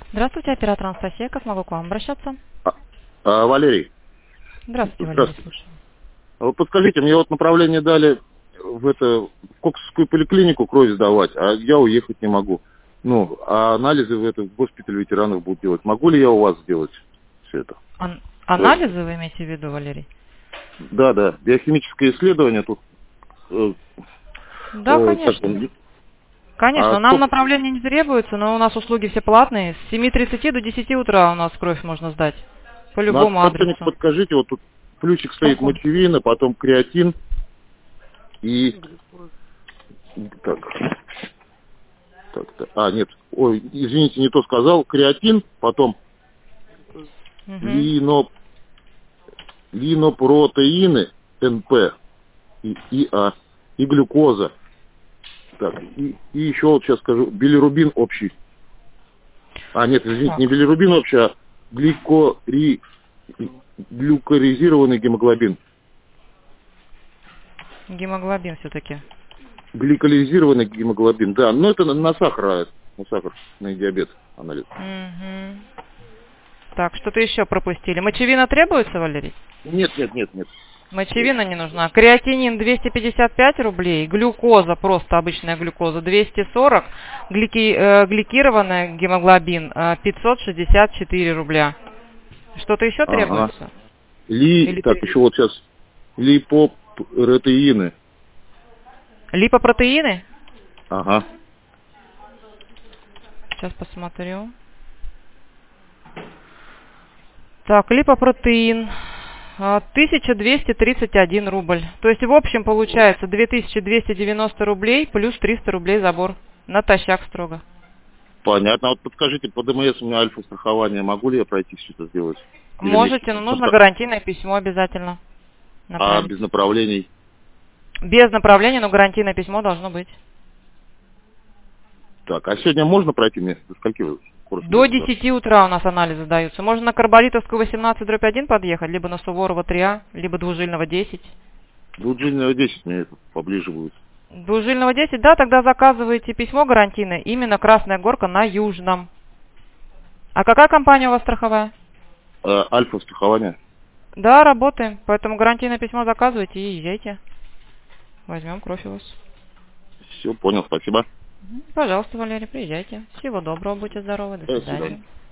Здравствуйте, оператор Анастасия. Как могу к вам обращаться? Валерий. Здравствуйте, Валерий, Здравствуйте. слушаю. Вы подскажите, мне вот направление дали в Коксовскую поликлинику кровь сдавать, а я уехать не могу. Ну, а анализы в госпиталь ветеранов будут делать. Могу ли я у вас сделать все это? Анализы вы имеете в виду, Валерий? Да. Биохимическое исследование тут. Да, конечно. Конечно, нам направление не требуется, но у нас услуги все платные. С 7:30 до 10 утра у нас кровь можно сдать. По любому адресу. Подскажите, вот тут ключик стоит мочевина, потом креатин и... Нет. Ой, извините, не то сказал. Креатин, потом линопротеины, НП, ИА, и глюкоза. Так, и еще вот сейчас скажу, билирубин общий. Нет, извините, не билирубин общий, а глюкоризированный гемоглобин. Гемоглобин все-таки. Гликолизированный гемоглобин, да. Но это на сахарный диабет анализ. Так, что-то еще пропустили. Мочевина требуется, Валерий? Нет. Мочевина не нужна. Креатинин 255 рублей, глюкоза, просто обычная глюкоза, 240, гликированный гемоглобин 564 рубля. Что-то еще требуется? Еще вот сейчас липопротеины. Липопротеины? Ага. Сейчас посмотрю. Так, липопротеин 1231 рубль. То есть в общем получается 2290 рублей плюс 300 рублей забор. Натощак строго. Понятно. Вот подскажите, по ДМС у меня альфа-страхование. Могу ли я пройти все это сделать? Можете, но нужно гарантийное письмо обязательно. Без направлений? Без направления, но гарантийное письмо должно быть. Так, а сегодня можно пройти мне? До скольки вы? До 10 утра у нас анализы даются. Можно на Карболитовскую 18/1 подъехать, либо на Суворова 3А, либо Двужильного 10. Двужильного 10 мне это поближе будет. Двужильного 10, да, тогда заказываете письмо гарантийное, именно Красная Горка на Южном. А какая компания у вас страховая? Альфа-страхование. Да, работаем, поэтому гарантийное письмо заказывайте и езжайте. Возьмем кровь у вас. Все, понял, спасибо. Пожалуйста, Валерий, приезжайте. Всего доброго, будьте здоровы, до свидания.